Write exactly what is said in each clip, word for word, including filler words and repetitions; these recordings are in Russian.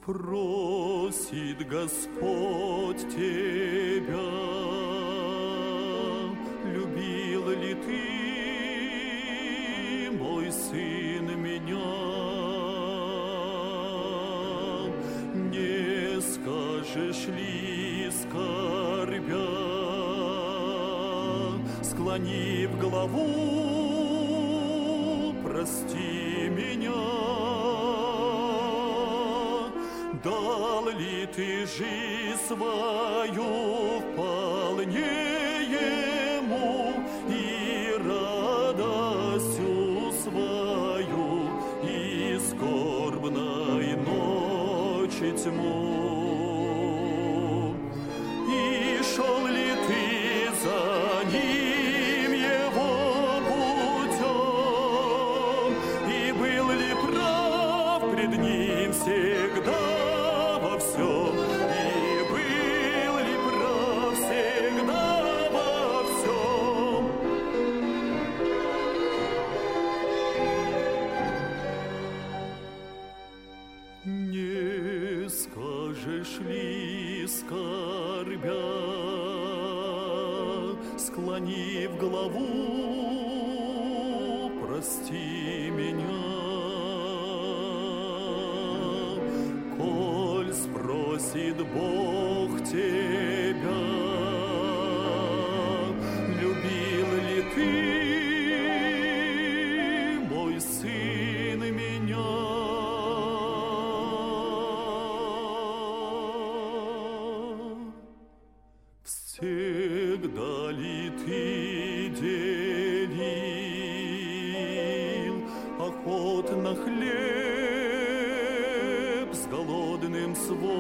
Просит Господь тебя, любил ли ты, мой сын, меня? Не скажешь ли, скорбя, склонив голову, прости меня? Дал ли ты жизнь свою вполне ему и радостью свою, и скорбной ночи тьму? И шел ли ты за ним его путем, и был ли прав пред ним всегда? И был ли прав всегда во всем? Не скажешь ли, скорбя, склонив голову, прости меня? Просит Бог тебя, любил ли ты, мой сын, меня? Всегда ли ты делил охотно хлеб с голодным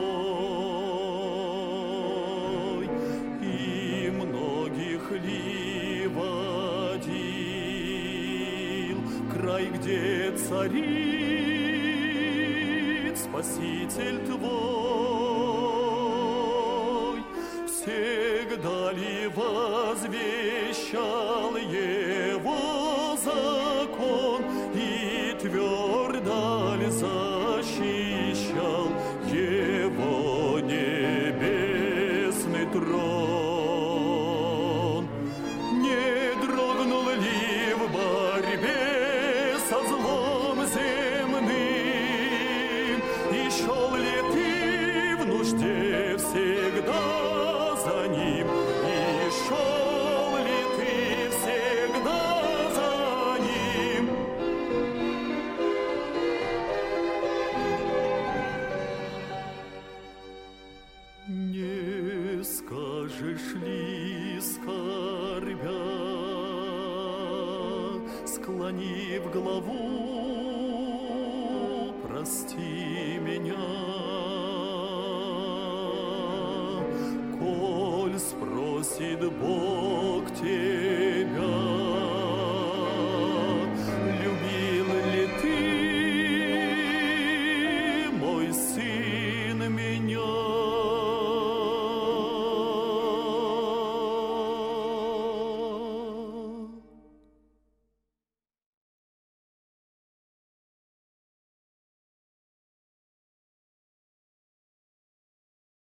свой, и многих ли водил край, где царит Спаситель твой? Всегда ли возвещал его закон и твердо ли защищал его небесный трон? Не дрогнул ли в борьбе со злом земным, и шел ли ты в нужде всегда за ним, и шел ли ты всегда за ним? Не скажешь ли, скорбя, склонив голову, прости меня? Коль спросит Бог тебя,